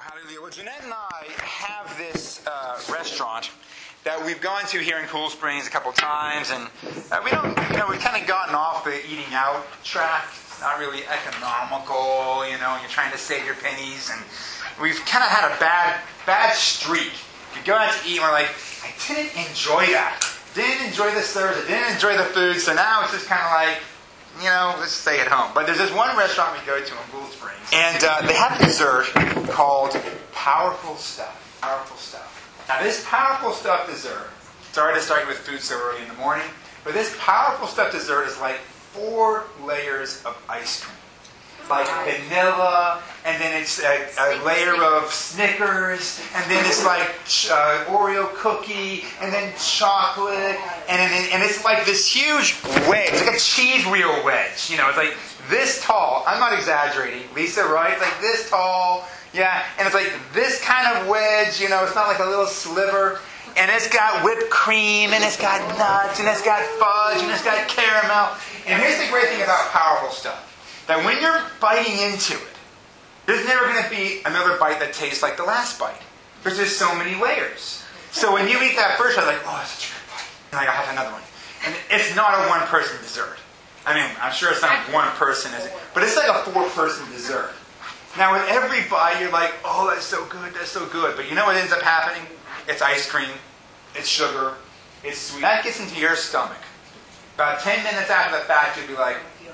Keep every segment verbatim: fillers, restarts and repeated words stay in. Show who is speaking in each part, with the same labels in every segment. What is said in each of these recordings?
Speaker 1: Hallelujah. Well, Jeanette and I have this uh, restaurant that we've gone to here in Cool Springs a couple times, and uh, we don't, you know, we've kind of gotten off the eating out track. It's not really economical, you know, and you're trying to save your pennies, and we've kind of had a bad, bad streak. We go out to eat, and we're like, I didn't enjoy that. Didn't enjoy the service. I didn't enjoy the food, so now it's just kind of like, you know, let's stay at home. But there's this one restaurant we go to in Cool Springs, and uh, they have a dessert called Powerful Stuff. Powerful Stuff. Now, this Powerful Stuff dessert, sorry to start with food so early in the morning, but this Powerful Stuff dessert is like four layers of ice cream. Like vanilla, and then it's a, a layer of Snickers, and then it's like uh, Oreo cookie, and then chocolate, and then, and it's like this huge wedge, like a cheese wheel wedge. You know, it's like this tall. I'm not exaggerating, Lisa, right? It's like this tall, yeah, and it's like this kind of wedge. You know, it's not like a little sliver. And it's got whipped cream, and it's got nuts, and it's got fudge, and it's got caramel. And here's the great thing about Powerful Stuff. That when you're biting into it, there's never going to be another bite that tastes like the last bite. Because there's so many layers. So when you eat that first, I'm like, oh, that's such a good bite. And like, I'll have another one. And it's not a one-person dessert. I mean, I'm sure it's not one person, is it? But it's like a four-person dessert. Now, with every bite, you're like, oh, that's so good, that's so good. But you know what ends up happening? It's ice cream. It's sugar. It's sweet. That gets into your stomach. About ten minutes after the fact, you'll be like,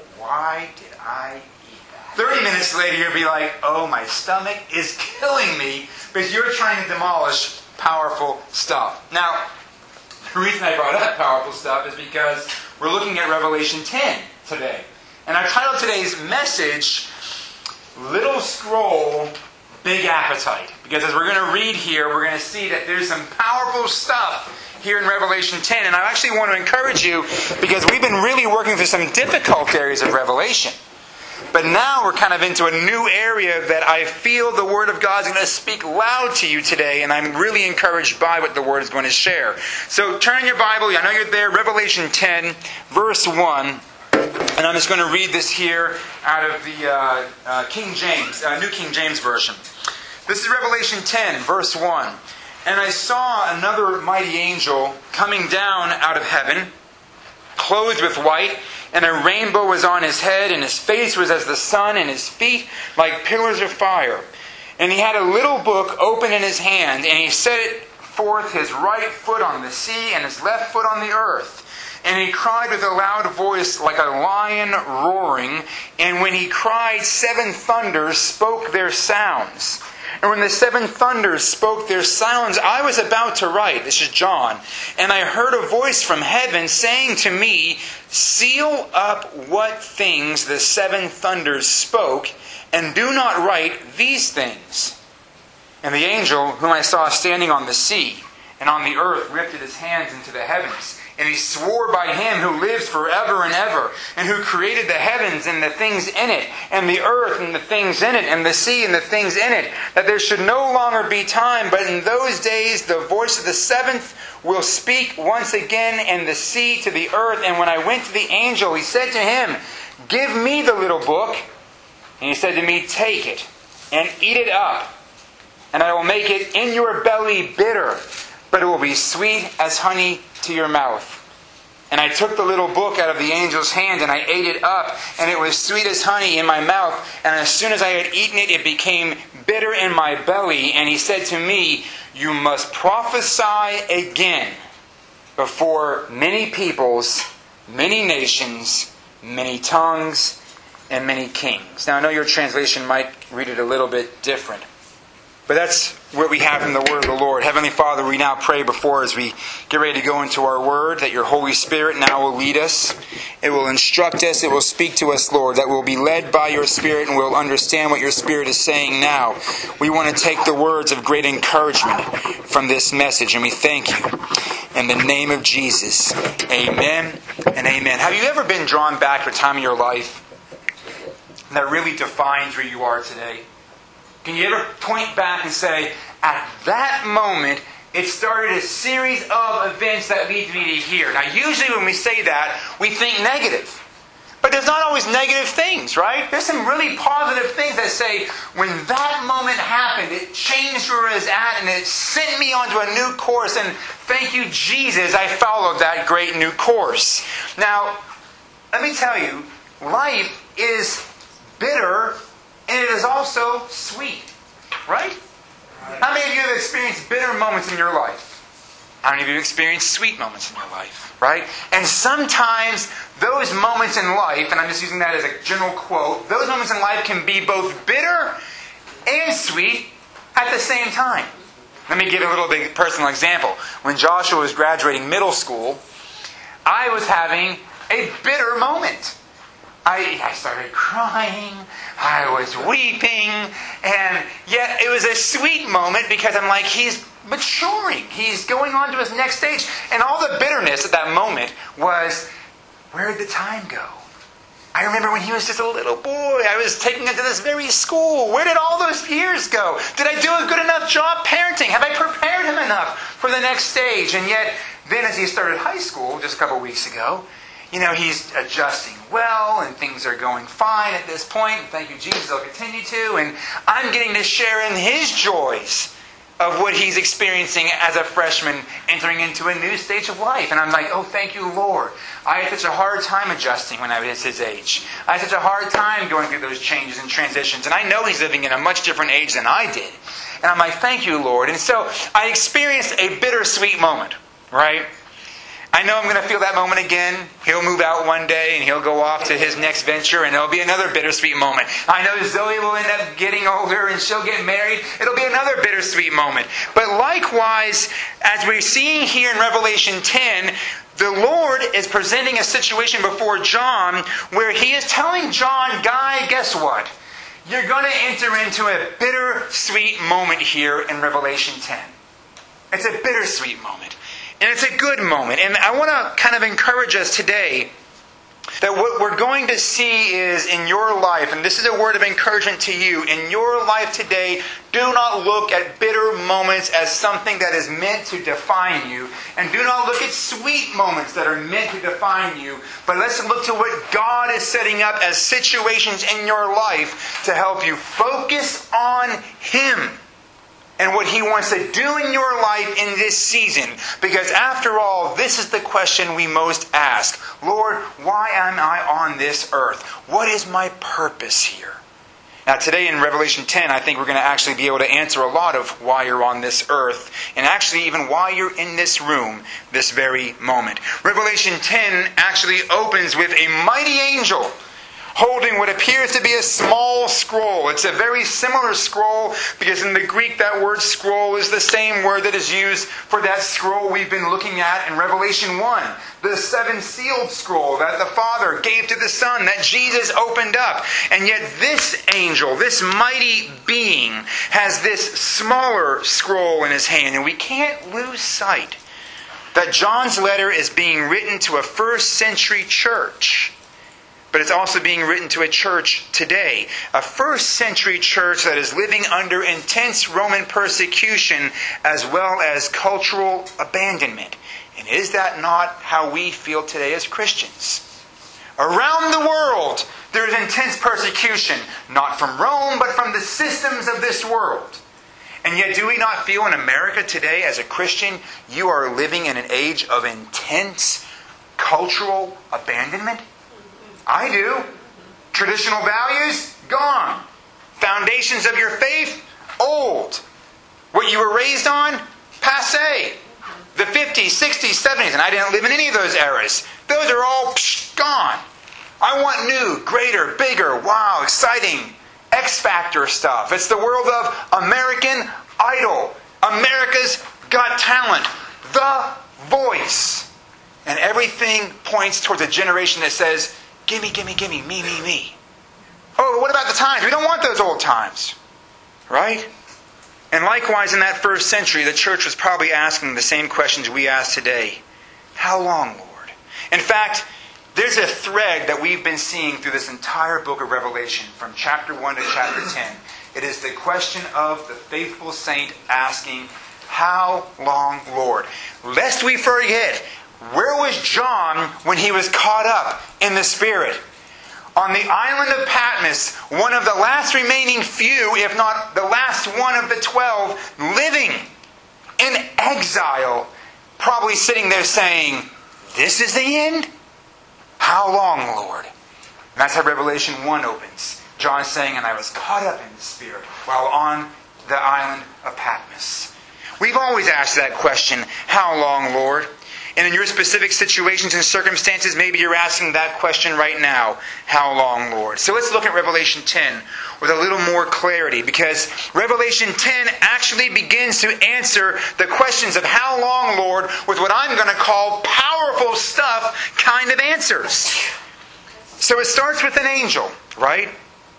Speaker 1: why did I eat that? thirty minutes later, you'll be like, oh, my stomach is killing me because you're trying to demolish Powerful Stuff. Now, the reason I brought up Powerful Stuff is because we're looking at Revelation ten today. And I titled today's message, Little Scroll, Big Appetite. Because as we're going to read here, we're going to see that there's some powerful stuff here in Revelation ten. And I actually want to encourage you because we've been really working through some difficult areas of Revelation. But now we're kind of into a new area that I feel the Word of God is going to speak loud to you today. And I'm really encouraged by what the Word is going to share. So turn in your Bible. I know you're there. Revelation ten, verse one. And I'm just going to read this here out of the uh, uh, King James, uh, New King James Version. This is Revelation ten, verse one. And I saw another mighty angel coming down out of heaven, clothed with white, and a rainbow was on his head, and his face was as the sun, and his feet like pillars of fire. And he had a little book open in his hand, and he set forth his right foot on the sea, and his left foot on the earth. And he cried with a loud voice like a lion roaring, and when he cried, seven thunders spoke their sounds. And when the seven thunders spoke their sounds, I was about to write, this is John, and I heard a voice from heaven saying to me, seal up what things the seven thunders spoke, and do not write these things. And the angel whom I saw standing on the sea and on the earth lifted his hands into the heavens. And he swore by him who lives forever and ever, and who created the heavens and the things in it, and the earth and the things in it, and the sea and the things in it, that there should no longer be time, but in those days the voice of the seventh will speak once again, and the sea to the earth. And when I went to the angel, he said to him, give me the little book. And he said to me, take it, and eat it up, and I will make it in your belly bitter, but it will be sweet as honey to your mouth. And I took the little book out of the angel's hand, and I ate it up, and it was sweet as honey in my mouth. And as soon as I had eaten it, it became bitter in my belly. And he said to me, you must prophesy again before many peoples, many nations, many tongues, and many kings. Now I know your translation might read it a little bit different, but that's what we have in the Word of the Lord. Heavenly Father, we now pray before as we get ready to go into our Word that your Holy Spirit now will lead us. It will instruct us. It will speak to us, Lord. That we'll be led by your Spirit and we'll understand what your Spirit is saying now. We want to take the words of great encouragement from this message, and we thank you. In the name of Jesus, amen and amen. Have you ever been drawn back to a time in your life that really defines where you are today? Can you ever point back and say, at that moment, it started a series of events that lead me to here? Now, usually when we say that, we think negative. But there's not always negative things, right? There's some really positive things that say, when that moment happened, it changed where I was at and it sent me onto a new course. And thank you, Jesus, I followed that great new course. Now, let me tell you, life is bitter and it is also sweet, right? How many of you have experienced bitter moments in your life? How many of you have experienced sweet moments in your life, right? And sometimes those moments in life, and I'm just using that as a general quote, those moments in life can be both bitter and sweet at the same time. Let me give you a little bit personal example. When Joshua was graduating middle school, I was having a bitter moment. I, I started crying, I was weeping, and yet it was a sweet moment because I'm like, he's maturing. He's going on to his next stage. And all the bitterness at that moment was, where did the time go? I remember when he was just a little boy, I was taking him to this very school. Where did all those years go? Did I do a good enough job parenting? Have I prepared him enough for the next stage? And yet, then as he started high school just a couple weeks ago, you know, he's adjusting well and things are going fine at this point. Thank you, Jesus, I'll continue to. And I'm getting to share in his joys of what he's experiencing as a freshman entering into a new stage of life. And I'm like, oh, thank you, Lord. I had such a hard time adjusting when I was his age. I had such a hard time going through those changes and transitions. And I know he's living in a much different age than I did. And I'm like, thank you, Lord. And so I experienced a bittersweet moment, right? I know I'm going to feel that moment again. He'll move out one day and he'll go off to his next venture and there'll be another bittersweet moment. I know Zoe will end up getting older and she'll get married. It'll be another bittersweet moment. But likewise, as we're seeing here in Revelation ten, the Lord is presenting a situation before John where he is telling John, Guy, guess what? You're going to enter into a bittersweet moment here in Revelation ten. It's a bittersweet moment. And it's a good moment. And I want to kind of encourage us today that what we're going to see is in your life, and this is a word of encouragement to you, in your life today, do not look at bitter moments as something that is meant to define you. And do not look at sweet moments that are meant to define you. But let's look to what God is setting up as situations in your life to help you focus on Him. And what He wants to do in your life in this season. Because after all, this is the question we most ask. Lord, why am I on this earth? What is my purpose here? Now today in Revelation ten, I think we're going to actually be able to answer a lot of why you're on this earth. And actually even why you're in this room this very moment. Revelation ten actually opens with a mighty angel holding what appears to be a small scroll. It's a very similar scroll because in the Greek that word scroll is the same word that is used for that scroll we've been looking at in Revelation one. The seven-sealed scroll that the Father gave to the Son, that Jesus opened up. And yet this angel, this mighty being, has this smaller scroll in his hand. And we can't lose sight that John's letter is being written to a first century church. But it's also being written to a church today. A first century church that is living under intense Roman persecution as well as cultural abandonment. And is that not how we feel today as Christians? Around the world, there is intense persecution. Not from Rome, but from the systems of this world. And yet, do we not feel in America today as a Christian, you are living in an age of intense cultural abandonment? I do. Traditional values, gone. Foundations of your faith, old. What you were raised on, passé. The fifties, sixties, seventies, and I didn't live in any of those eras. Those are all psh, gone. I want new, greater, bigger, wow, exciting, X-Factor stuff. It's the world of American Idol. America's Got Talent. The Voice. And everything points towards a generation that says, gimme, gimme, gimme, me, me, me. Oh, but what about the times? We don't want those old times. Right? And likewise, in that first century, the church was probably asking the same questions we ask today. How long, Lord? In fact, there's a thread that we've been seeing through this entire book of Revelation, from chapter one to chapter ten. It is the question of the faithful saint asking, how long, Lord? Lest we forget, where was John when he was caught up in the Spirit? on the island of Patmos, one of the last remaining few, if not the last one of the twelve, living in exile, probably sitting there saying, "This is the end? How long, Lord?" And that's how Revelation one opens. John saying, "And I was caught up in the Spirit while on the island of Patmos." We've always asked that question, "How long, Lord?" And in your specific situations and circumstances, maybe you're asking that question right now. How long, Lord? So let's look at Revelation ten with a little more clarity, because Revelation ten actually begins to answer the questions of how long, Lord, with what I'm going to call powerful stuff kind of answers. So it starts with an angel, right?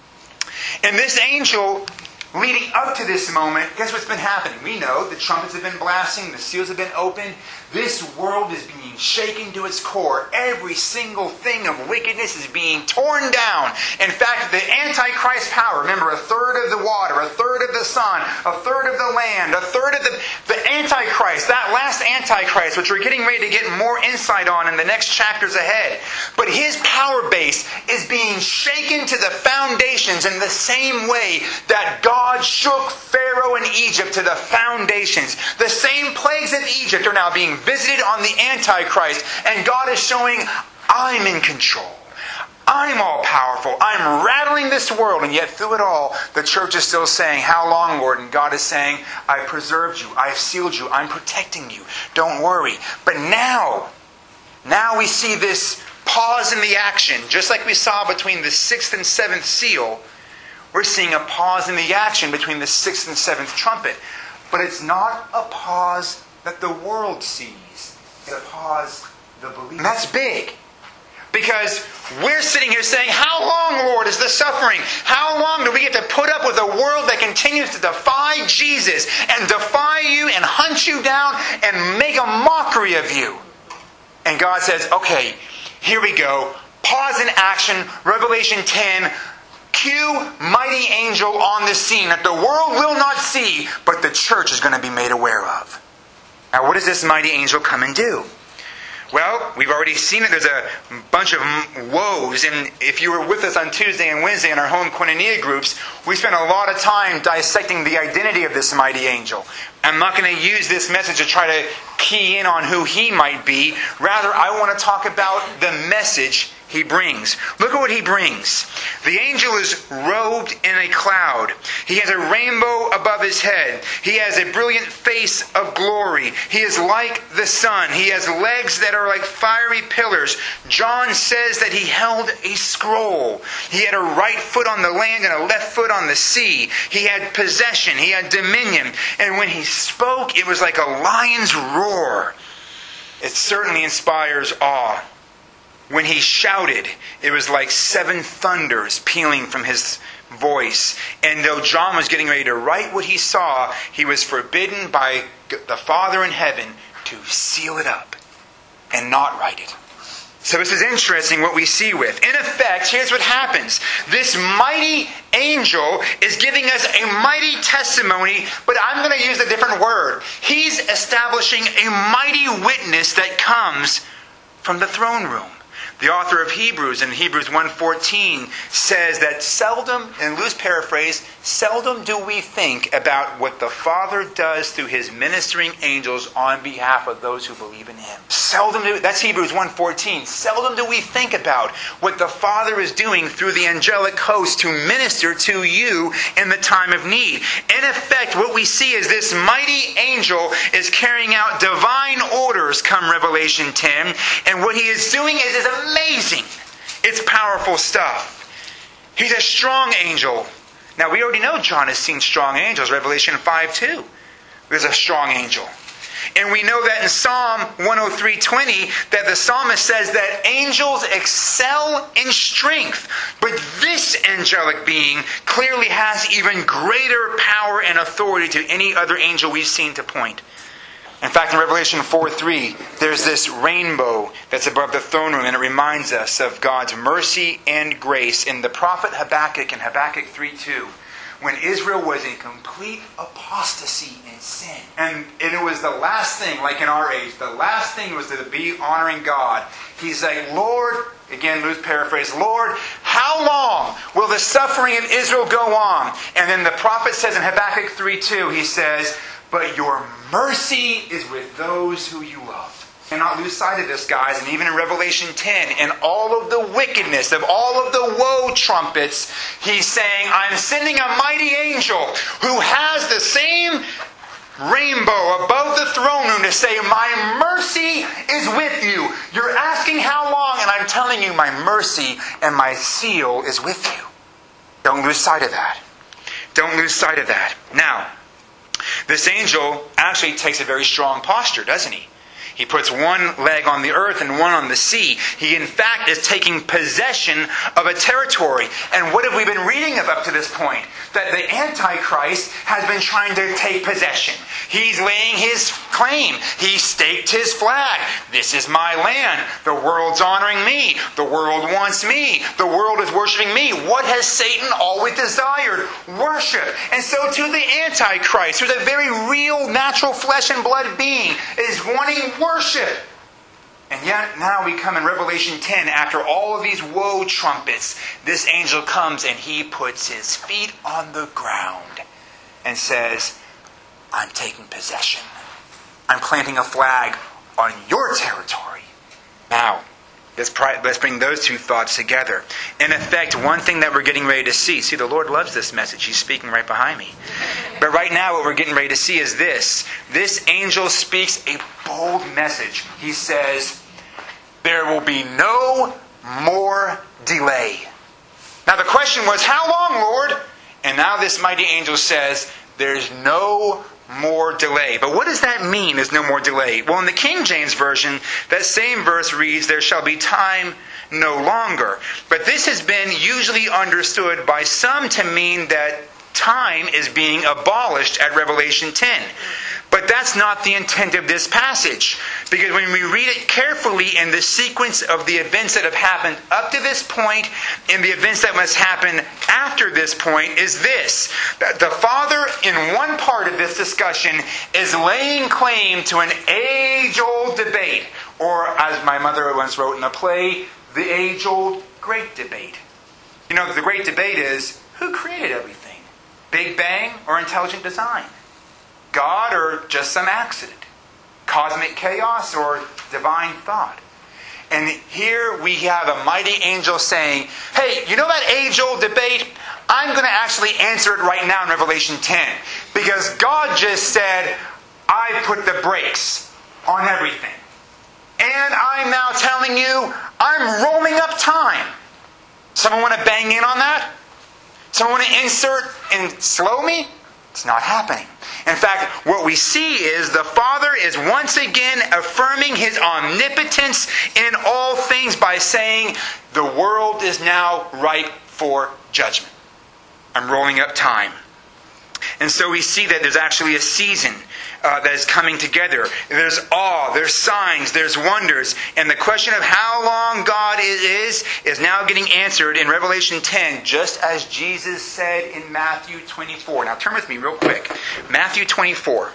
Speaker 1: And this angel, leading up to this moment, guess what's been happening? We know the trumpets have been blasting, the seals have been opened. This world is being shaken to its core. Every single thing of wickedness is being torn down. In fact, the Antichrist power, remember, a third of the water, a third of the sun, a third of the land, a third of the... The Antichrist, that last Antichrist, which we're getting ready to get more insight on in the next chapters ahead. But his power base is being shaken to the foundations in the same way that God shook Pharaoh in Egypt to the foundations. The same plagues in Egypt are now being visited on the Antichrist, and God is showing, I'm in control. I'm all powerful. I'm rattling this world, and yet through it all, the church is still saying, "How long, Lord?" And God is saying, "I've preserved you. I've sealed you. I'm protecting you. Don't worry." But now, now we see this pause in the action, just like we saw between the sixth and seventh seal. We're seeing a pause in the action between the sixth and seventh trumpet. But it's not a pause that the world sees. It's a pause the believer. And that's big. Because we're sitting here saying, "How long, Lord, is the suffering? How long do we get to put up with a world that continues to defy Jesus and defy you and hunt you down and make a mockery of you?" And God says, "Okay, here we go. Pause in action. Revelation ten. Cue mighty angel on the scene that the world will not see, but the church is going to be made aware of." Now, what does this mighty angel come and do? Well, we've already seen it. There's a bunch of woes. And if you were with us on Tuesday and Wednesday in our home koinonia groups, we spent a lot of time dissecting the identity of this mighty angel. I'm not going to use this message to try to key in on who he might be. Rather, I want to talk about the message he brings. Look at what he brings. The angel is robed in a cloud. He has a rainbow above his head. He has a brilliant face of glory. He is like the sun. He has legs that are like fiery pillars. John says that he held a scroll. He had a right foot on the land and a left foot on the sea. He had possession. He had dominion. And when he spoke, it was like a lion's roar. It certainly inspires awe. When he shouted, it was like seven thunders pealing from his voice. And though John was getting ready to write what he saw, he was forbidden by the Father in heaven to seal it up and not write it. So this is interesting what we see with. In effect, here's what happens. This mighty angel is giving us a mighty testimony, but I'm going to use a different word. He's establishing a mighty witness that comes from the throne room. The author of Hebrews in Hebrews one fourteen says that seldom, in loose paraphrase, seldom do we think about what the Father does through His ministering angels on behalf of those who believe in Him. Seldom do, that's Hebrews one fourteen. Seldom do we think about what the Father is doing through the angelic host to minister to you in the time of need. In effect, what we see is this mighty angel is carrying out divine orders come Revelation ten, and what he is doing is, is amazing. It's powerful stuff. He's a strong angel. Now, we already know John has seen strong angels. Revelation five two. There's a strong angel. And we know that in Psalm one oh three twenty, that the psalmist says that angels excel in strength. But this angelic being clearly has even greater power and authority to any other angel we've seen to point. In fact, in Revelation four three, there's this rainbow that's above the throne room, and it reminds us of God's mercy and grace. In the prophet Habakkuk, in Habakkuk three two, when Israel was in complete apostasy and sin. And, and it was the last thing, like in our age, the last thing was to be honoring God. He's like, Lord, again, loose paraphrase, Lord, how long will the suffering of Israel go on? And then the prophet says in Habakkuk three two, he says, but your mercy is with those who you love. And not lose sight of this, guys. And even in Revelation ten, and all of the wickedness of all of the woe trumpets, he's saying, I'm sending a mighty angel who has the same rainbow above the throne room to say, my mercy is with you. You're asking how long, and I'm telling you, my mercy and my seal is with you. Don't lose sight of that. Don't lose sight of that. Now, this angel actually takes a very strong posture, doesn't he? He puts one leg on the earth and one on the sea. He, in fact, is taking possession of a territory. And what have we been reading of up to this point? That the Antichrist has been trying to take possession. He's laying his claim. He staked his flag. This is my land. The world's honoring me. The world wants me. The world is worshiping me. What has Satan always desired? Worship. And so too the Antichrist, who's a very real, natural flesh and blood being, is wanting worship. And yet now we come in Revelation ten, after all of these woe trumpets, this angel comes and he puts his feet on the ground and says, I'm taking possession. I'm planting a flag on your territory. Now, let's, pri- let's bring those two thoughts together. In effect, one thing that we're getting ready to see, see, the Lord loves this message. He's speaking right behind me. But right now what we're getting ready to see is this. This angel speaks a bold message. He says, there will be no more delay. Now the question was, how long, Lord? And now this mighty angel says, there's no more delay. But what does that mean, there's no more delay? Well, in the King James Version, that same verse reads, there shall be time no longer. But this has been usually understood by some to mean that time is being abolished at Revelation ten. But that's not the intent of this passage. Because when we read it carefully in the sequence of the events that have happened up to this point and the events that must happen after this point is this. That the Father, in one part of this discussion, is laying claim to an age-old debate. Or, as my mother once wrote in a play, the age-old great debate. You know, the great debate is, who created everything? Big Bang or intelligent design? God or just some accident? Cosmic chaos or divine thought? And here we have a mighty angel saying, hey, you know that age-old debate? I'm going to actually answer it right now in Revelation ten. Because God just said, I put the brakes on everything. And I'm now telling you, I'm rolling up time. Someone want to bang in on that? Someone want to insert and slow me? It's not happening. In fact, what we see is the Father is once again affirming His omnipotence in all things by saying, the world is now ripe for judgment. I'm rolling up time. And so we see that there's actually a season uh, that is coming together. There's awe, there's signs, there's wonders. And the question of how long God is, is now getting answered in Revelation ten, just as Jesus said in Matthew twenty-four. Now turn with me real quick. Matthew twenty-four.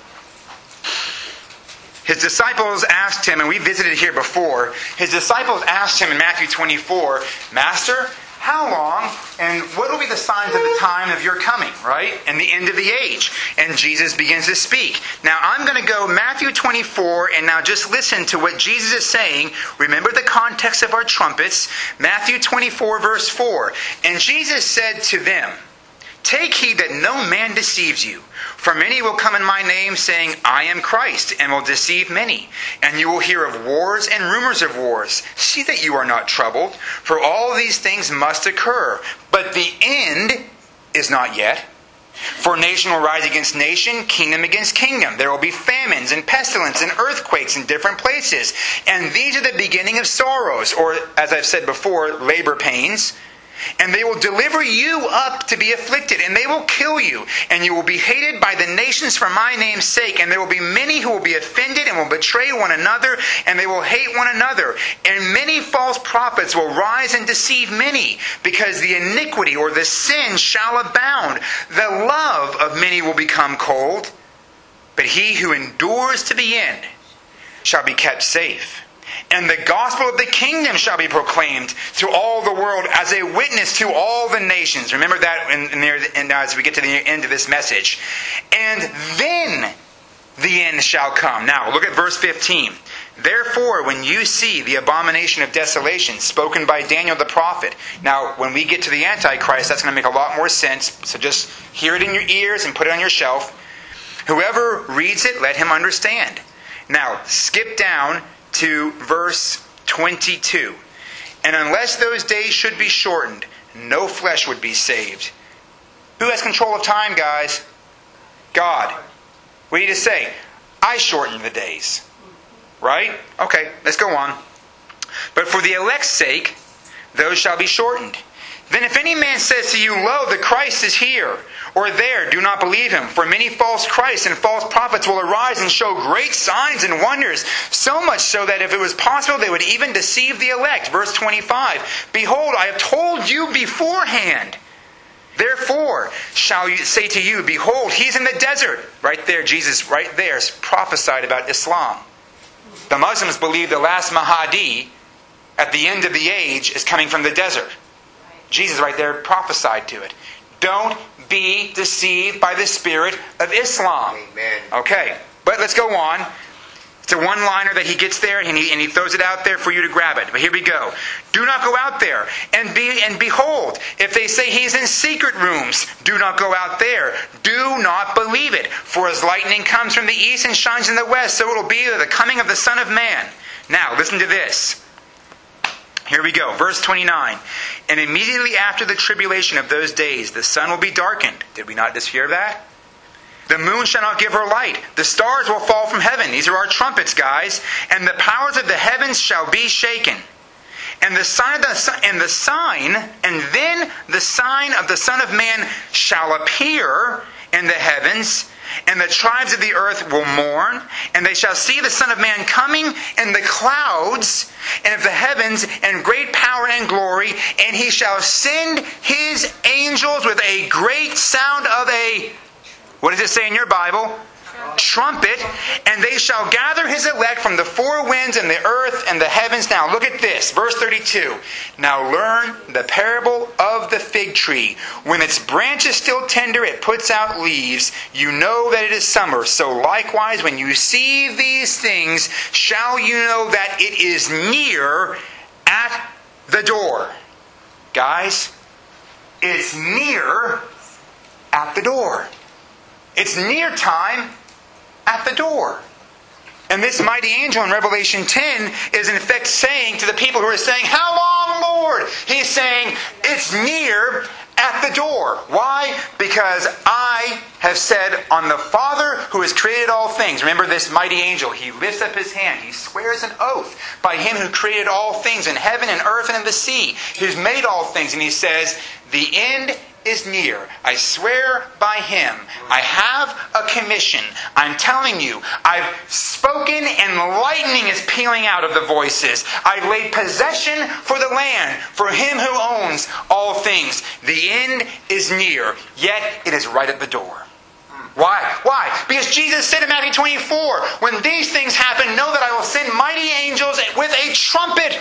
Speaker 1: His disciples asked Him, and we visited here before, His disciples asked Him in Matthew twenty-four, Master, how long, and what will be the signs of the time of your coming, right? And the end of the age. And Jesus begins to speak. Now, I'm going to go Matthew twenty-four, and now just listen to what Jesus is saying. Remember the context of our trumpets. Matthew twenty-four, verse four. And Jesus said to them, take heed that no man deceives you. For many will come in my name, saying, I am Christ, and will deceive many. And you will hear of wars and rumors of wars. See that you are not troubled, for all these things must occur. But the end is not yet. For nation will rise against nation, kingdom against kingdom. There will be famines and pestilence and earthquakes in different places. And these are the beginning of sorrows, or, as I've said before, labor pains. And they will deliver you up to be afflicted, and they will kill you, and you will be hated by the nations for my name's sake. And there will be many who will be offended and will betray one another, and they will hate one another. And many false prophets will rise and deceive many, because the iniquity or the sin shall abound. The love of many will become cold, but he who endures to the end shall be kept safe. And the gospel of the kingdom shall be proclaimed to all the world as a witness to all the nations. Remember that in, in there, and as we get to the end of this message. And then the end shall come. Now, look at verse fifteen. Therefore, when you see the abomination of desolation spoken by Daniel the prophet. Now, when we get to the Antichrist, that's going to make a lot more sense. So just hear it in your ears and put it on your shelf. Whoever reads it, let him understand. Now, skip down to verse twenty-two. And unless those days should be shortened, no flesh would be saved. Who has control of time, guys? God. What do you just say? I shortened the days. Right? Okay, let's go on. But for the elect's sake, those shall be shortened. Then if any man says to you, Lo, the Christ is here, or there, do not believe him. For many false Christs and false prophets will arise and show great signs and wonders, so much so that if it was possible, they would even deceive the elect. Verse twenty-five, Behold, I have told you beforehand. Therefore shall you say to you, Behold, he's in the desert. Right there, Jesus right there prophesied about Islam. The Muslims believe the last Mahdi at the end of the age is coming from the desert. Jesus right there prophesied to it. Don't be deceived by the spirit of Islam.
Speaker 2: Amen.
Speaker 1: Okay, but let's go on. It's a one-liner that he gets there, and he, and he throws it out there for you to grab it. But here we go. Do not go out there. And be and behold, if they say he's in secret rooms, do not go out there. Do not believe it. For as lightning comes from the east and shines in the west, so it will be the coming of the Son of Man. Now, listen to this. Here we go. Verse twenty-nine. And immediately after the tribulation of those days, the sun will be darkened. Did we not just hear that? The moon shall not give her light. The stars will fall from heaven. These are our trumpets, guys. And the powers of the heavens shall be shaken. And the sign of the and the sign, and then the sign of the Son of Man shall appear in the heavens. And the tribes of the earth will mourn, and they shall see the Son of Man coming in the clouds and of the heavens in great power and glory, and he shall send his angels with a great sound of a, what does it say in your Bible? Trumpet, and they shall gather his elect from the four winds and the earth and the heavens. Now look at this, verse thirty-two. Now learn the parable of the fig tree. When its branch is still tender, it puts out leaves. You know that it is summer. So likewise, when you see these things, shall you know that it is near at the door. Guys, it's near at the door. It's near time at the door. And this mighty angel in Revelation ten is in effect saying to the people who are saying, How long, Lord? He's saying, it's near at the door. Why? Because I have said on the Father who has created all things. Remember this mighty angel. He lifts up his hand. He swears an oath by him who created all things in heaven and earth and in the sea. Who's made all things. And he says, the end is near. I swear by him. I have a commission. I'm telling you, I've spoken and lightning is pealing out of the voices. I've laid possession for the land, for him who owns all things. The end is near, yet it is right at the door. Why? Why? Because Jesus said in Matthew twenty-four, when these things happen, know that I will send mighty angels with a trumpet.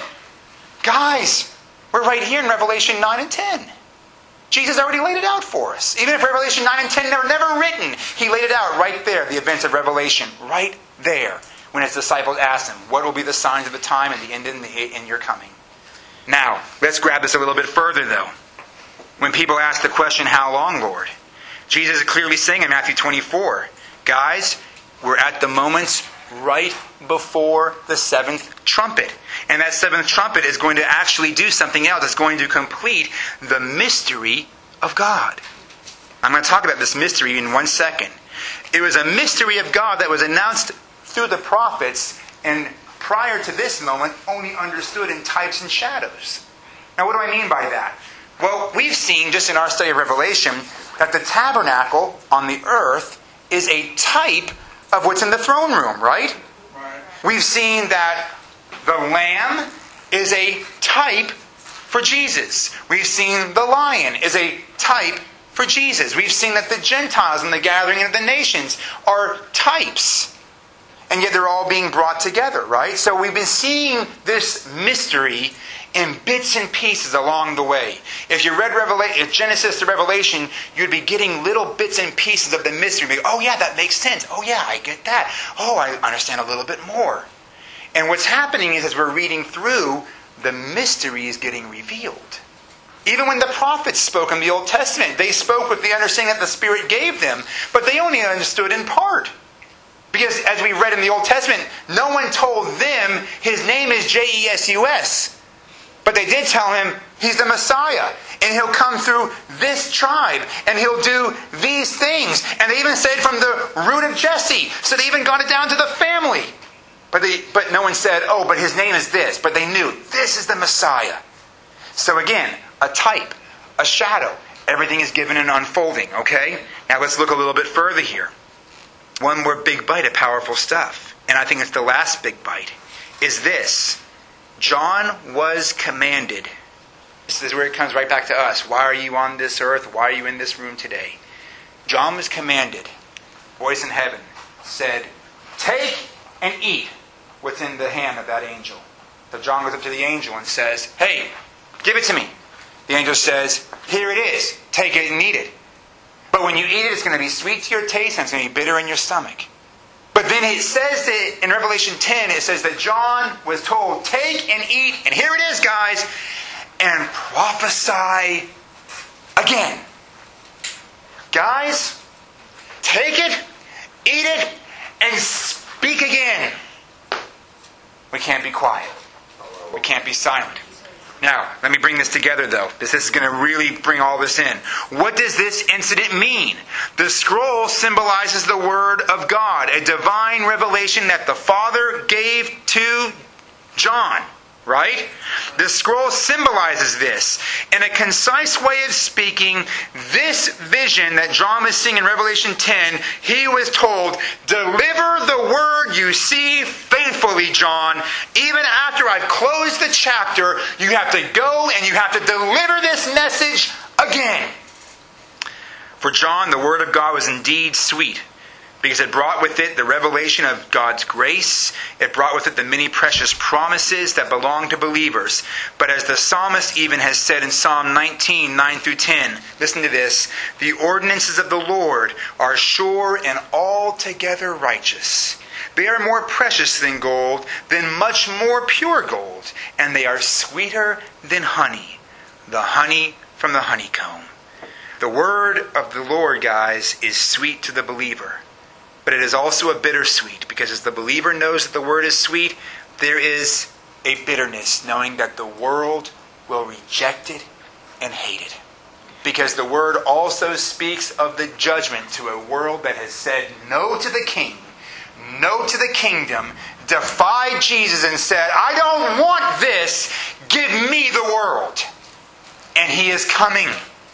Speaker 1: Guys, we're right here in Revelation nine and ten. Jesus already laid it out for us. Even if Revelation nine and ten were never written, he laid it out right there, the events of Revelation, right there, when his disciples asked him, what will be the signs of the time and the end in, the, in your coming? Now, let's grab this a little bit further, though. When people ask the question, how long, Lord? Jesus is clearly saying in Matthew twenty-four, guys, we're at the moments right before the seventh trumpet. And that seventh trumpet is going to actually do something else. It's going to complete the mystery of God. I'm going to talk about this mystery in one second. It was a mystery of God that was announced through the prophets, and prior to this moment, only understood in types and shadows. Now, what do I mean by that? Well, we've seen just in our study of Revelation that the tabernacle on the earth is a type of what's in the throne room, right?
Speaker 2: Right.
Speaker 1: We've seen that the Lamb is a type for Jesus. We've seen the lion is a type for Jesus. We've seen that the Gentiles and the gathering of the nations are types. And yet they're all being brought together, right? So we've been seeing this mystery in bits and pieces along the way. If you read Revelation, Genesis to Revelation, you'd be getting little bits and pieces of the mystery. Oh yeah, that makes sense. Oh yeah, I get that. Oh, I understand a little bit more. And what's happening is as we're reading through, the mystery is getting revealed. Even when the prophets spoke in the Old Testament, they spoke with the understanding that the Spirit gave them, but they only understood in part. Because as we read in the Old Testament, no one told them his name is J E S U S. But they did tell him he's the Messiah. And he'll come through this tribe. And he'll do these things. And they even said from the root of Jesse. So they even got it down to the family. But they, but no one said, oh, but his name is this. But they knew this is the Messiah. So again, a type, a shadow. Everything is given and unfolding. Okay? Now let's look a little bit further here. One more big bite of powerful stuff. And I think it's the last big bite. Is this. John was commanded. This is where it comes right back to us. Why are you on this earth? Why are you in this room today? John was commanded. Voice in heaven said, take and eat what's in the hand of that angel. So John goes up to the angel and says, hey, give it to me. The angel says, here it is. Take it and eat it. But when you eat it, it's going to be sweet to your taste and it's going to be bitter in your stomach. But then it says that in Revelation ten, it says that John was told, take and eat, and here it is, guys, and prophesy again. Guys, take it, eat it, and speak again. We can't be quiet. We can't be silent. Now, let me bring this together, though. This is going to really bring all this in. What does this incident mean? The scroll symbolizes the Word of God, a divine revelation that the Father gave to John. Right? The scroll symbolizes this. In a concise way of speaking, this vision that John was seeing in Revelation ten, he was told, deliver the word you see faithfully, John. Even after I've closed the chapter, you have to go and you have to deliver this message again. For John, the word of God was indeed sweet, because it brought with it the revelation of God's grace. It brought with it the many precious promises that belong to believers. But as the psalmist even has said in Psalm nineteen, nine through ten, listen to this. The ordinances of the Lord are sure and altogether righteous. They are more precious than gold, than much more pure gold. And they are sweeter than honey, the honey from the honeycomb. The word of the Lord, guys, is sweet to the believer. But it is also a bittersweet, because as the believer knows that the word is sweet, there is a bitterness, knowing that the world will reject it and hate it. Because the word also speaks of the judgment to a world that has said no to the king, no to the kingdom, defied Jesus and said, I don't want this, give me the world. And he is coming.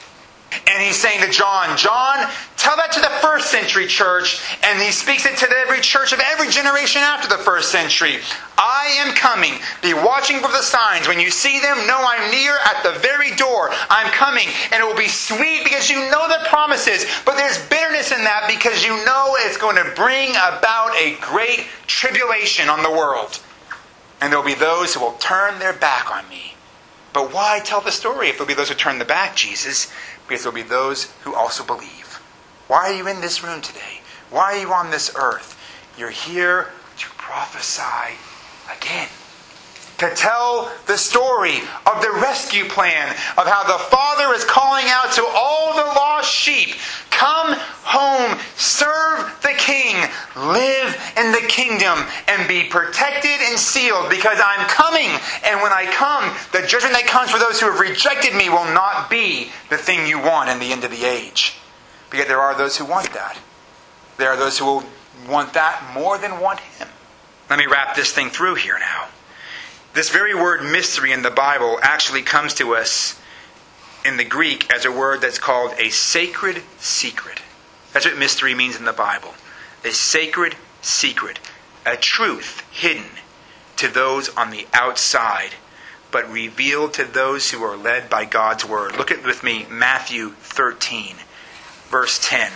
Speaker 1: And he's saying to John, John, tell that to the first century church. And he speaks it to every church of every generation after the first century. I am coming. Be watching for the signs. When you see them, know I'm near at the very door. I'm coming. And it will be sweet because you know the promises. But there's bitterness in that because you know it's going to bring about a great tribulation on the world. And there will be those who will turn their back on me. But why tell the story if there will be those who turn the back, Jesus? Because there will be those who also believe. Why are you in this room today? Why are you on this earth? You're here to prophesy again. To tell the story of the rescue plan, of how the Father is calling out to all the lost sheep. Come home, serve the King, live in the kingdom, and be protected and sealed, because I'm coming. And when I come, the judgment that comes for those who have rejected me will not be the thing you want in the end of the age. But yet there are those who want that. There are those who will want that more than want Him. Let me wrap this thing through here now. This very word mystery in the Bible actually comes to us in the Greek as a word that's called a sacred secret. That's what mystery means in the Bible. A sacred secret. A truth hidden to those on the outside, but revealed to those who are led by God's word. Look at with me Matthew thirteen, verse ten.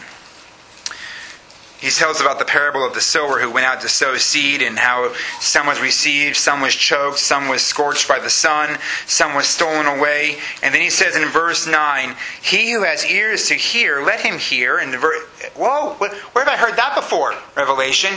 Speaker 1: He tells about the parable of the sower who went out to sow seed, and how some was received, some was choked, some was scorched by the sun, some was stolen away. And then he says in verse nine, he who has ears to hear, let him hear. And the ver- Whoa, where have I heard that before? Revelation.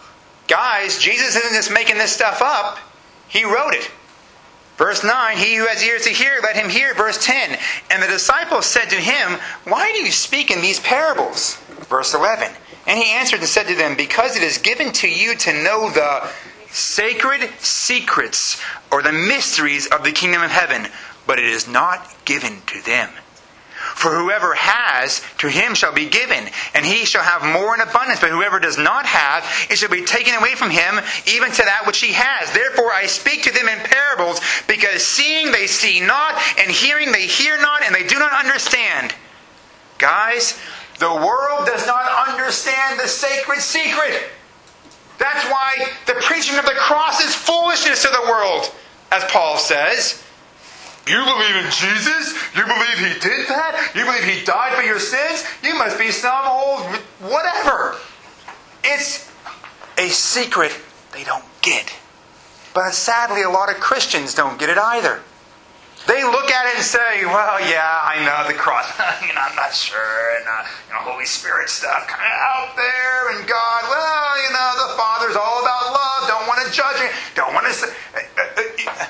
Speaker 1: Guys, Jesus isn't just making this stuff up. He wrote it. Verse nine, he who has ears to hear, let him hear. Verse ten, and the disciples said to him, why do you speak in these parables? Verse eleven, and he answered and said to them, because it is given to you to know the sacred secrets or the mysteries of the kingdom of heaven, but it is not given to them. For whoever has, to him shall be given, and he shall have more in abundance. But whoever does not have, it shall be taken away from him, even to that which he has. Therefore I speak to them in parables, because seeing they see not, and hearing they hear not, and they do not understand. Guys, the world does not understand the sacred secret. That's why the preaching of the cross is foolishness to the world, as Paul says. You believe in Jesus? You believe He did that? You believe He died for your sins? You must be some old whatever. It's a secret they don't get. But sadly, a lot of Christians don't get it either. They look at it and say, well, yeah, I know the cross. you know, I'm not sure. And uh, you know, Holy Spirit stuff kind of out there. And God, well, you know, the Father's all about love. Don't want to judge it. Don't want to say... Uh, uh, uh,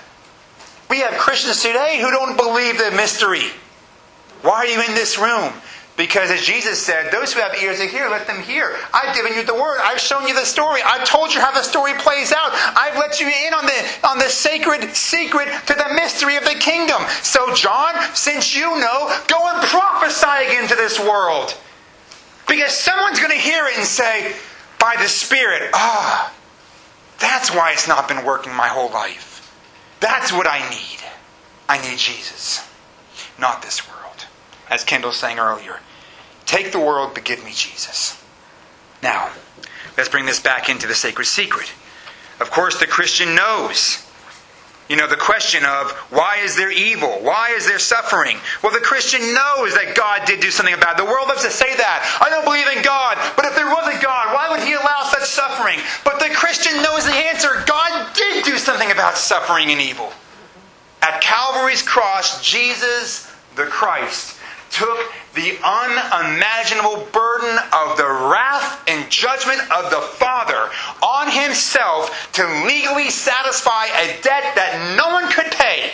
Speaker 1: We have Christians today who don't believe the mystery. Why are you in this room? Because as Jesus said, those who have ears to hear, let them hear. I've given you the word. I've shown you the story. I've told you how the story plays out. I've let you in on the, on the sacred secret to the mystery of the kingdom. So John, since you know, go and prophesy again to this world. Because someone's going to hear it and say, by the Spirit, ah, that's why it's not been working my whole life. That's what I need. I need Jesus, not this world. As Kendall sang earlier, take the world, but give me Jesus. Now, let's bring this back into the sacred secret. Of course, the Christian knows. You know, the question of, why is there evil? Why is there suffering? Well, the Christian knows that God did do something about it. The world loves to say that. I don't believe in God, but if there was a God, why would He allow such suffering? But the Christian knows the answer. God did do something about suffering and evil. At Calvary's cross, Jesus the Christ took the unimaginable burden of the wrath and judgment of the Father on Himself to legally satisfy a debt that no one could pay,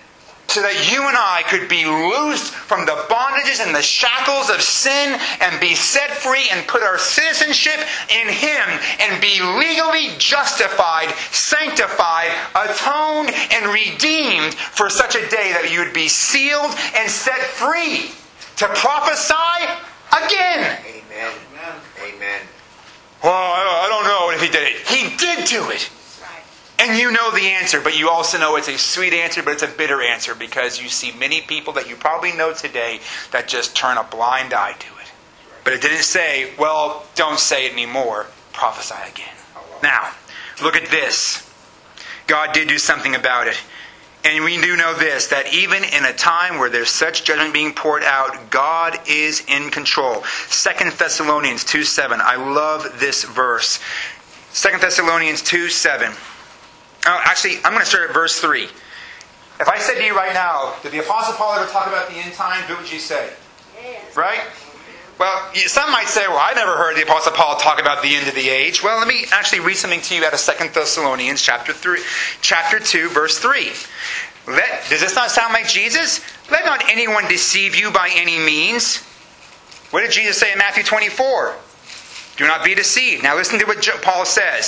Speaker 1: so that you and I could be loosed from the bondages and the shackles of sin and be set free and put our citizenship in Him and be legally justified, sanctified, atoned, and redeemed for such a day that you would be sealed and set free to prophesy again.
Speaker 2: Amen. Amen.
Speaker 1: Well, I don't know if He did it. He did do it. And you know the answer, but you also know it's a sweet answer, but it's a bitter answer, because you see many people that you probably know today that just turn a blind eye to it. But it didn't say, well, don't say it anymore. Prophesy again. Now, look at this. God did do something about it. And we do know this, that even in a time where there's such judgment being poured out, God is in control. Second Thessalonians two seven. I love this verse. Second Thessalonians two seven. Oh, actually, I'm going to start at verse three. If I said to you right now, did the Apostle Paul ever talk about the end times? What would you say? Yes. Right? Well, some might say, well, I never heard the Apostle Paul talk about the end of the age. Well, let me actually read something to you out of Second Thessalonians chapter three, chapter two, verse three. Let, does this not sound like Jesus? Let not anyone deceive you by any means. What did Jesus say in Matthew twenty-four? Do not be deceived. Now listen to what Paul says.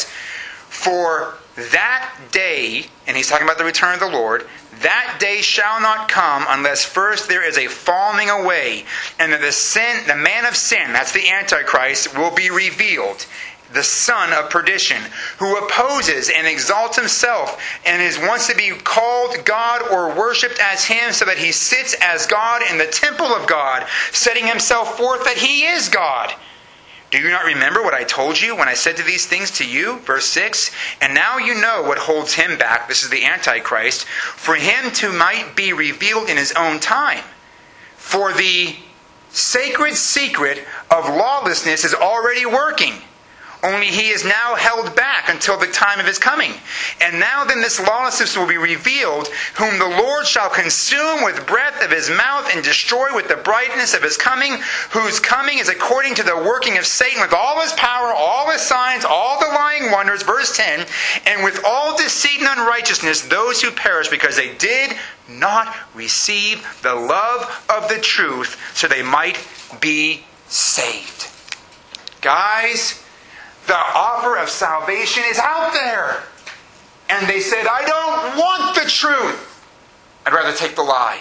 Speaker 1: For that day, and he's talking about the return of the Lord, that day shall not come unless first there is a falling away, and that the sin, the man of sin, that's the Antichrist, will be revealed. the son of perdition, who opposes and exalts himself and is wants to be called God or worshipped as him, so that he sits as God in the temple of God, setting himself forth that he is God. Do you not remember what I told you when I said to these things to you? Verse six, and now you know what holds him back. This is the Antichrist. For him to might be revealed in his own time. For the sacred secret of lawlessness is already working. Only he is now held back until the time of his coming. And now then this lawlessness will be revealed, whom the Lord shall consume with breath of his mouth and destroy with the brightness of his coming, whose coming is according to the working of Satan with all his power, all his signs, all the lying wonders. Verse ten, and with all deceit and unrighteousness, those who perish because they did not receive the love of the truth, so they might be saved. Guys, the offer of salvation is out there. And they said, I don't want the truth. I'd rather take the lie.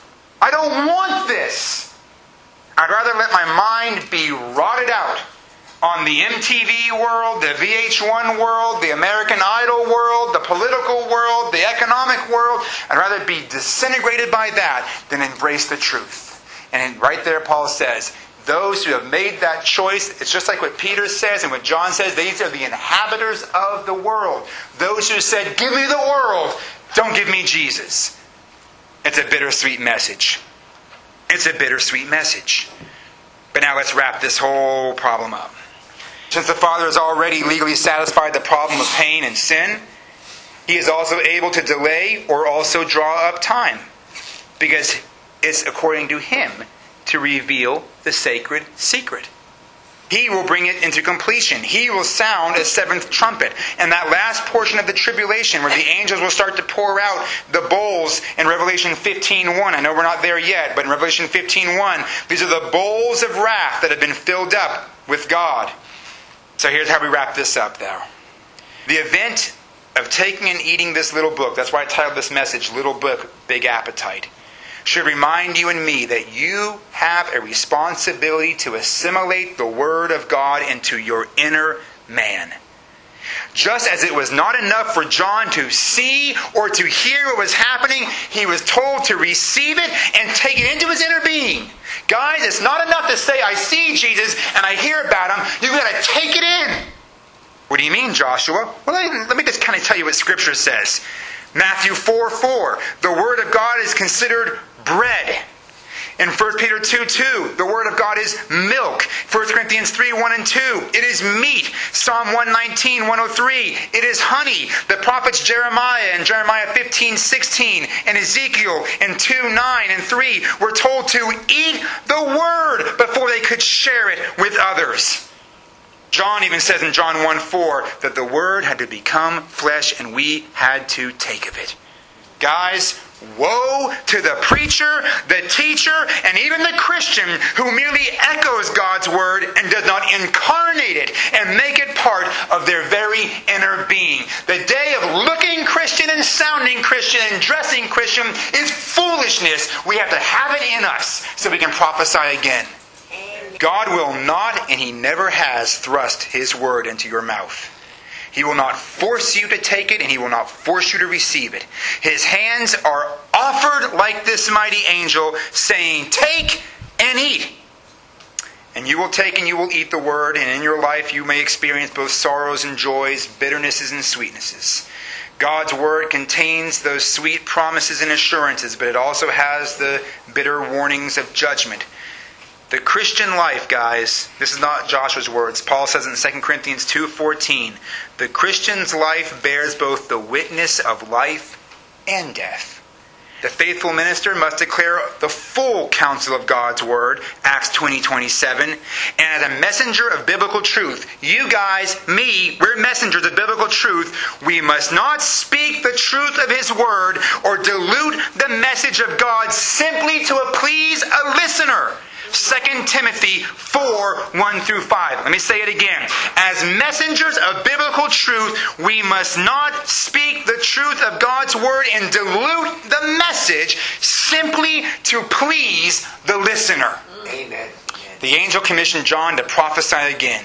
Speaker 1: I don't want this. I'd rather let my mind be rotted out on the M T V world, the V H one world, the American Idol world, the political world, the economic world. I'd rather be disintegrated by that than embrace the truth. And right there Paul says, those who have made that choice, it's just like what Peter says and what John says, these are the inhabitants of the world. Those who said, give me the world, don't give me Jesus. It's a bittersweet message. It's a bittersweet message. But now let's wrap this whole problem up. Since the Father has already legally satisfied the problem of pain and sin, He is also able to delay or also draw up time, because it's according to Him to reveal the sacred secret. He will bring it into completion. He will sound a seventh trumpet. And that last portion of the tribulation where the angels will start to pour out the bowls in Revelation fifteen one. I know we're not there yet, but in Revelation fifteen one, these are the bowls of wrath that have been filled up with God. So here's how we wrap this up, though. The event of taking and eating this little book, that's why I titled this message, Little Book, Big Appetite, should remind you and me that you have a responsibility to assimilate the Word of God into your inner man. Just as it was not enough for John to see or to hear what was happening, he was told to receive it and take it into his inner being. Guys, it's not enough to say, I see Jesus and I hear about Him. You've got to take it in. What do you mean, Joshua? Well, let me just kind of tell you what Scripture says. Matthew four four, the Word of God is considered bread. In First Peter two two, the Word of God is milk. First Corinthians three one and two, it is meat. Psalm one nineteen one oh three, it is honey. The prophets Jeremiah in Jeremiah fifteen sixteen and Ezekiel in two nine and three were told to eat the Word before they could share it with others. John even says in John one four that the Word had to become flesh and we had to take of it. Guys, woe to the preacher, the teacher, and even the Christian who merely echoes God's Word and does not incarnate it and make it part of their very inner being. The day of looking Christian and sounding Christian and dressing Christian is foolishness. We have to have it in us so we can prophesy again. God will not, and He never has, thrust His Word into your mouth. He will not force you to take it, and He will not force you to receive it. His hands are offered like this mighty angel, saying, take and eat. And you will take and you will eat the Word, and in your life you may experience both sorrows and joys, bitternesses and sweetnesses. God's Word contains those sweet promises and assurances, but it also has the bitter warnings of judgment. The Christian life, guys, this is not Joshua's words. Paul says in Second Corinthians two fourteen, the Christian's life bears both the witness of life and death. The faithful minister must declare the full counsel of God's Word, Acts twenty twenty-seven. And as a messenger of biblical truth, you guys, me, we're messengers of biblical truth. We must not speak the truth of His Word or dilute the message of God simply to please a listener. Second Timothy four one through five. Let me say it again. As messengers of biblical truth, we must not speak the truth of God's Word and dilute the message simply to please the listener.
Speaker 2: Amen.
Speaker 1: The angel commissioned John to prophesy again.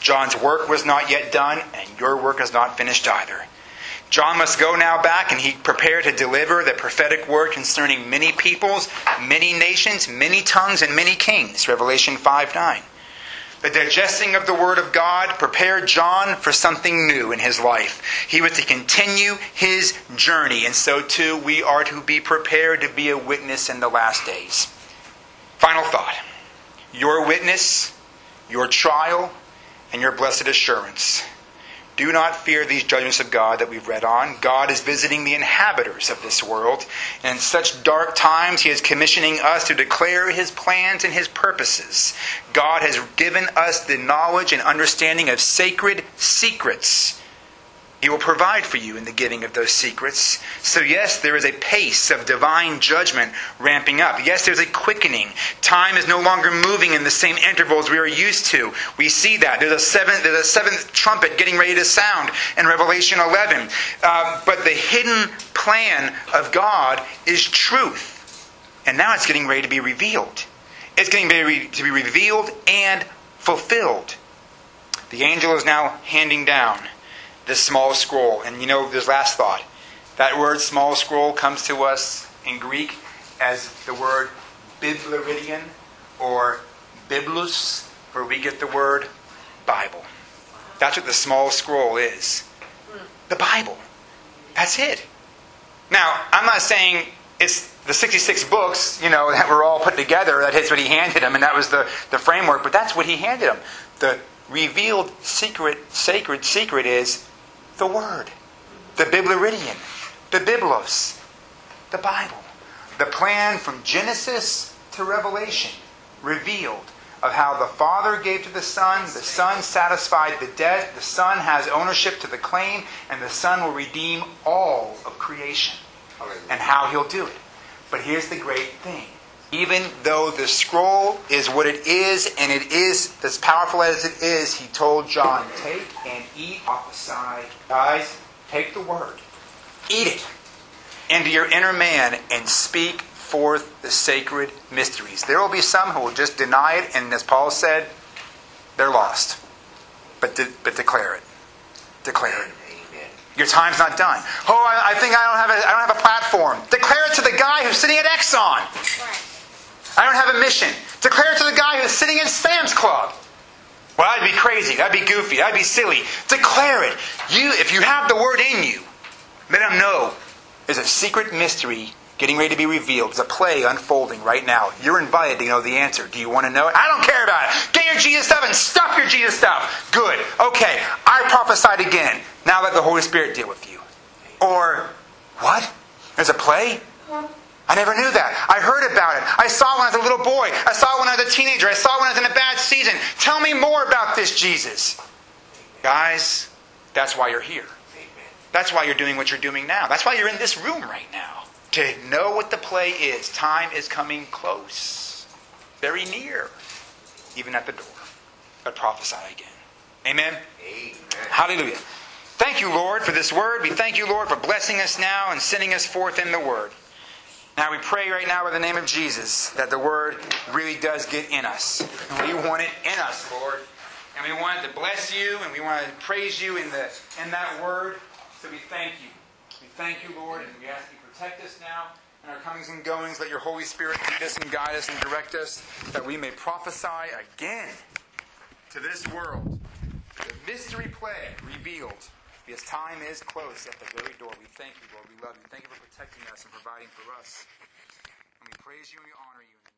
Speaker 1: John's work was not yet done, and your work is not finished either. John must go now back and he prepare to deliver the prophetic word concerning many peoples, many nations, many tongues, and many kings. Revelation five nine. The digesting of the Word of God prepared John for something new in his life. He was to continue his journey, and so too we are to be prepared to be a witness in the last days. Final thought. Your witness, your trial, and your blessed assurance. Do not fear these judgments of God that we've read on. God is visiting the inhabitants of this world. And in such dark times, He is commissioning us to declare His plans and His purposes. God has given us the knowledge and understanding of sacred secrets. He will provide for you in the giving of those secrets. So yes, there is a pace of divine judgment ramping up. Yes, there's a quickening. Time is no longer moving in the same intervals we are used to. We see that. There's a seventh, there's a seventh trumpet getting ready to sound in Revelation eleven. Uh, but the hidden plan of God is truth. And now it's getting ready to be revealed. It's getting ready to be revealed and fulfilled. The angel is now handing down this small scroll. And you know, this last thought. That word small scroll comes to us in Greek as the word biblaridion or biblus, where we get the word Bible. That's what the small scroll is. The Bible. That's it. Now, I'm not saying it's the sixty-six books, you know, that were all put together. That is what he handed him, and that was the, the framework. But that's what he handed him. The revealed secret, sacred secret is the Word, the biblaridion, the biblos, the Bible. The plan from Genesis to Revelation, revealed, of how the Father gave to the Son, the Son satisfied the debt, the Son has ownership to the claim, and the Son will redeem all of creation. And how He'll do it. But here's the great thing. Even though the scroll is what it is, and it is as powerful as it is, He told John, take and eat off the side. Guys, take the Word. Eat it into your inner man and speak forth the sacred mysteries. There will be some who will just deny it, and as Paul said, they're lost. But, de- but declare it. Declare it. Your time's not done. Oh, I, I think I don't have a I don't have a platform. Declare it to the guy who's sitting at Exxon. I don't have a mission. Declare it to the guy who's sitting at Sam's Club. Well, that'd be crazy. That'd be goofy. That'd be silly. Declare it. You, if you have the Word in you, let them know there's a secret mystery getting ready to be revealed. There's a play unfolding right now. You're invited to know the answer. Do you want to know it? I don't care about it. Get your Jesus stuff and stuff your Jesus stuff. Good. Okay. I prophesied again. Now let the Holy Spirit deal with you. Or, what? There's a play? I never knew that. I heard about it. I saw it when I was a little boy. I saw it when I was a teenager. I saw it when I was in a bad season. Tell me more about this Jesus. Guys, that's why you're here. That's why you're doing what you're doing now. That's why you're in this room right now. To know what the play is. Time is coming close. Very near. Even at the door. But prophesy again. Amen?
Speaker 2: Amen.
Speaker 1: Hallelujah. Thank you, Lord, for this word. We thank you, Lord, for blessing us now and sending us forth in the word. Now we pray right now in the name of Jesus that the word really does get in us. And we want it in us, Lord. And we want to bless you and we want to praise you in the in that word. So we thank you. We thank you, Lord, and we ask you to protect us now in our comings and goings. Let your Holy Spirit lead us and guide us and direct us that we may prophesy again to this world. The mystery play revealed. Because time is close at the very door. We thank you, Lord. We love you. Thank you for protecting us and providing for us. And we praise you and we honor you.